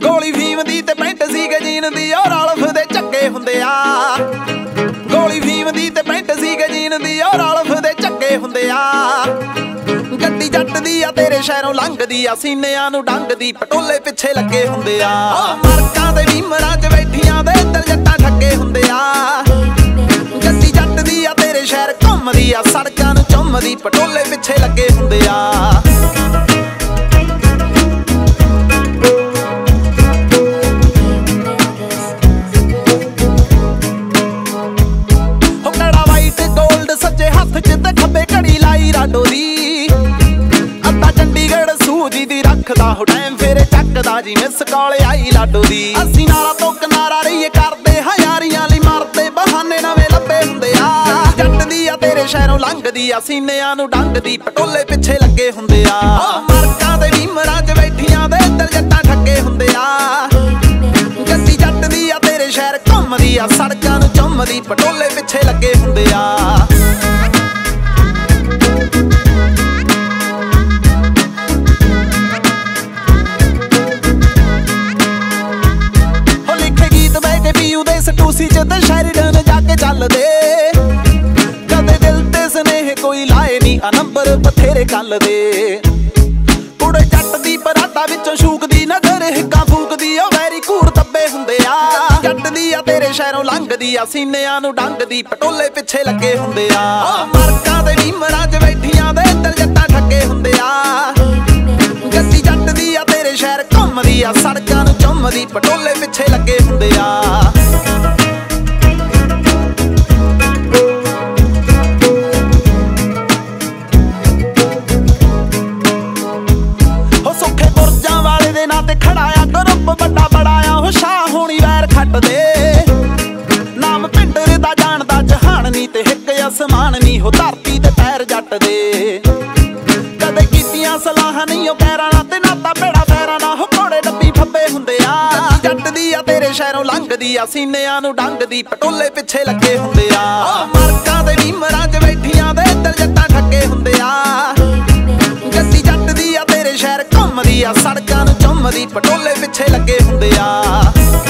ਗੋਲੀ ਫੀਮ ਦੀ ਤੇ ਪੈਂਟ ਸੀਗੇ ਜੀਨ ਦੀ ਔਰ ਅਲਫ ਦੇ ਚੱਕੇ ਹੁੰਦੇ ਆ। ਗੋਲੀ ਫੀਮ ਦੀ ਤੇ ਪੈਂਟ ਸੀਗੇ ਜੀਨ ਦੀ ਔਰ ਅਲਫ ਦੇ ਚੱਕੇ ਹੁੰਦੇ ਆ। ਗੱਡੀ ਜੱਟ ਦੀ ਆ ਤੇਰੇ ਸ਼ਹਿਰੋਂ ਲੰਘਦੀ ਆ, ਸੀਨਿਆਂ ਨੂੰ ਡੰਗਦੀ ਪਟੋਲੇ ਪਿੱਛੇ ਲੱਗੇ ਹੁੰਦੇ ਆ। ਮਰਕਾਂ ਦੇ ਵੀਮਰਾਂ 'ਚ ਬੈਠੀਆਂ ਦੇ ਦਿਲ ਜੱਟਾਂ ਠੱਗੇ ਹੁੰਦੇ ਆ। ਗੱਡੀ ਜੱਟ ਦੀ ਆ ਤੇਰੇ ਸ਼ਹਿਰ ਘੁੰਮਦੀ ਆ, ਸੜਕਾਂ ਨੂੰ ਚੁੰਮਦੀ ਪਟੋਲੇ ਪਿੱਛੇ ਲੱਗੇ ਹੁੰਦੇ ਆ। ਸੱਜੇ ਹੱਥ 'ਚ ਤੇ ਖੱਬੇ ਘੜੀ ਲਾਈ ਰਾਡੋ ਦੀ, ਅੱਧਾ ਚੰਡੀਗੜ੍ਹ ਸੂਜੀ ਦੀ ਰੱਖਦਾ ਹੋ ਟਾਈਮ ਫੇਰੇ ਚੱਕਦਾ ਜੀ ਮਿਸ ਕਾਲ ਆਈ ਲਾਡੋ ਦੀ। ਅਸੀਂ ਨਾਲਾ ਤੋਂ ਕਿਨਾਰਾ ਰਹੀਏ ਕਰਦੇ ਹਾਂ ਯਾਰੀਆਂ ਲਈ ਮਰਦੇ ਬਹਾਨੇ ਨਵੇਂ ਲੱਭੇ ਹੁੰਦੇ ਆ। ਜੱਟ ਦੀ ਆ ਤੇਰੇ ਸ਼ਹਿਰੋਂ ਲੰਘਦੀ ਆ, ਸੀਨਿਆਂ ਨੂੰ ਡੰਗਦੀ ਪਟੋਲੇ ਪਿੱਛੇ ਲੱਗੇ ਹੁੰਦੇ ਆ। ਮਰਕਾਂ ਦੇ ਵੀਮਰਾਂ 'ਚ ਬੈਠੀਆਂ ਦੇ ਦਿਲ ਜੱਟਾਂ ਠੱਗੇ ਹੁੰਦੇ ਆ। ਗੱਡੀ ਜੱਟ ਦੀ ਆ ਤੇਰੇ ਸ਼ਹਿਰ ਘੁੰਮਦੀ ਆ, ਸੜਕਾਂ ਨੂੰ ਚੁੰਮਦੀ ਪਟੋਲੇ ਪਿੱਛੇ ਲੱਗੇ ਹੁੰਦੇ ਆ। ਟੂਸੀ ਚ ਤੇ ਸ਼ੈਰੀਡਨ ਜਾ ਕੇ ਚੱਲਦੇ, ਕਦੇ ਦਿਲ ਤੇ ਸਨੇਹ ਕੋਈ ਲਾਏ ਨੀ ਆ ਨੰਬਰ ਬਥੇਰੇ ਕੱਲਦੇ। ਕੁੜੇ ਜੱਟ ਦੀ ਪਰਾਟਾ ਵਿੱਚੋਂ ਸ਼ੂਕਦੀ ਨਜ਼ਰ ਹਿੱਕਾਂ ਫੂਕਦੀ ਉਹ ਵੈਰੀ ਘੂਰ ਦੱਬੇ ਹੁੰਦੇ ਆ। ਜੱਟ ਦੀ ਆ ਤੇਰੇ ਸ਼ਹਿਰੋਂ ਲੰਘਦੀ ਆ, ਸੀਨਿਆਂ ਨੂੰ ਡੰਗਦੀ ਪਟੋਲੇ ਪਿੱਛੇ ਲੱਗੇ ਹੁੰਦੇ ਆ। ਮਰਕਾਂ ਦੇ ਵੀਮਰਾਂ 'ਚ ਬੈਠੀਆਂ ਦੇ ਦਿਲ ਜੱਟਾਂ ਠੱਗੇ ਹੁੰਦੇ ਆ। ਗੱਡੀ ਜੱਟ ਦੀ ਆ ਤੇਰੇ ਸ਼ਹਿਰ ਘੁੰਮਦੀ ਆ, ਸੜਕਾਂ ਨੂੰ ਚੁੰਮਦੀ ਪਟੋਲੇ ਪਿੱਛੇ ਲੱਗੇ ਹੁੰਦੇ ਆ। ਤੇ ਖੜਾ ਆ ਗਰੁੱਪ ਵੱਡਾ ਬੜਾ ਆ ਉਹ ਸ਼ਾਹ ਹੋਣੀ ਵੈਰ ਖੱਟਦੇ। ਨਾਮ ਪਿੰਡਰ ਦਾ ਜਾਣਦਾ ਜਹਾਨ ਨੀ ਤੇ ਹਿੱਕ ਅਸਮਾਨ ਨੀ ਹੋ ਧਰਤੀ ਤੇ ਪੈਰ ਜੱਟ ਦੇ। ਕਦੇ ਕੀਤੀਆਂ ਸਲਾਹਾਂ ਨਹੀਂ ਉਹ ਪੈਰਾਂ ਨਾਲ ਤੇ ਨਾਤਾ ਬੇੜਾ ਫੈਰਾਂ ਨਾਲ ਹੋ ਘੋੜੇ ਡੱਬੀ ਫੱਬੇ ਹੁੰਦੇ ਆ। ਜੱਟ ਦੀ ਆ ਤੇਰੇ ਸ਼ਹਿਰੋਂ ਲੰਘਦੀ ਆ, ਸੀਨਿਆਂ ਨੂੰ ਡੰਗਦੀ ਪਟੋਲੇ ਪਿੱਛੇ ਲੱਗੇ ਹੁੰਦੇ ਆ। ਮਰਕਾਂ ਦੇ ਵੀਮਰਾਂ 'ਚ ਬੈਠੀਆਂ ਦੇ ਦਿਲ ਜੱਟਾਂ ਠੱਗੇ ਹੁੰਦੇ ਆ। ਗੱਡੀ ਜੱਟ ਦੀ ਆ ਤੇਰੇ ਸ਼ਹਿਰ ਘੁੰਮਦੀ ਆ, ਸੜਕਾਂ ਨੂੰ ਚੁੰਮਦੀ ਪਟੋਲੇ ਪਿੱਛੇ ਲੱਗੇ ਹੁੰਦੇ ਆ।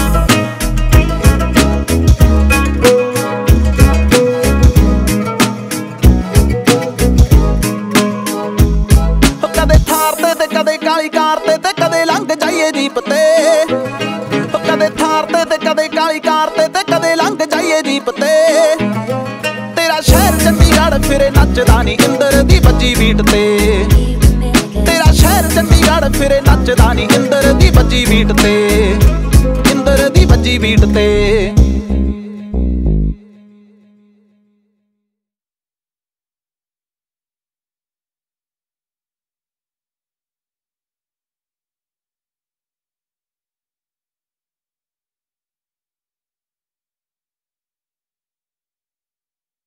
ਕਦੇ ਥਾਰ ਤੇ ਕਦੇ ਕਾਲੀ ਕਾਰ ਤੇ ਕਦੇ ਲੰਘ ਜਾਈਏ ਜੀਪ ਤੇ। ਕਦੇ ਥਾਰ ਤੇ ਕਦੇ ਕਾਲੀ ਕਾਰ ਤੇ ਕਦੇ ਲੰਘ ਜਾਈਏ ਜੀਪ ਤੇ। ਤੇਰਾ ਸ਼ਹਿਰ ਚੰਡੀਗੜ੍ਹ ਫਿਰੇ ਨੱਚਦਾ ਨੀ ਇੰਦਰ ਦੀ ਵੱਜੀ ਬੀਟ ਤੇ। ਤੇਰਾ ਸ਼ਹਿਰ ਚੰਡੀਗੜ੍ਹ ਫਿਰੇ ਨੱਚਦਾ ਨੀ ਇੰਦਰ ਦੀ ਵੱਜੀ ਬੀਟ ਤੇ। ਇੰਦਰ ਦੀ ਵੱਜੀ ਬੀਟ ਤੇ।